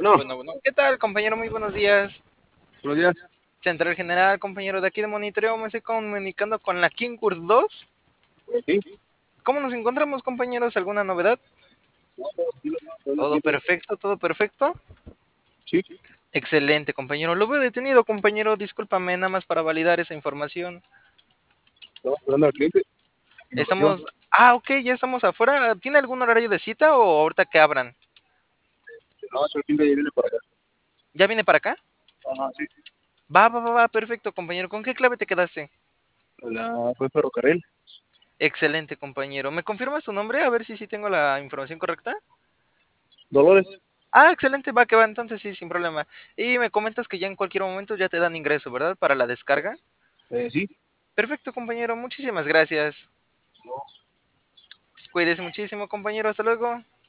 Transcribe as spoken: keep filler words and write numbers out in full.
Bueno, Bueno, bueno. ¿Qué tal, compañero? Muy buenos días. buenos días. Central General, compañero de aquí de monitoreo, me estoy comunicando con la Kingur dos. Sí, ¿Cómo nos encontramos, compañeros? ¿Alguna novedad? Todo perfecto, todo perfecto. sí, Excelente, compañero. Lo veo detenido, compañero. Discúlpame, nada más para validar esa información. estamos hablando al cliente. Información. Estamos... Ah, ok, ya estamos afuera. ¿Tiene algún horario de cita o ahorita que abran? No, es el cliente ya viene para acá. ¿Ya viene para acá? Ajá, sí. Va, va, va, va, perfecto, compañero. ¿Con qué clave te quedaste? La fue ferrocarril. Excelente, compañero. ¿Me confirmas tu nombre? A ver si sí tengo la información correcta. Dolores. Ah, excelente, va que va, entonces sí, sin problema. Y me comentas que ya en cualquier momento ya te dan ingreso, ¿verdad? Para la descarga. Eh, sí. Perfecto, compañero, muchísimas gracias. No, Cuídese muchísimo, compañero, hasta luego.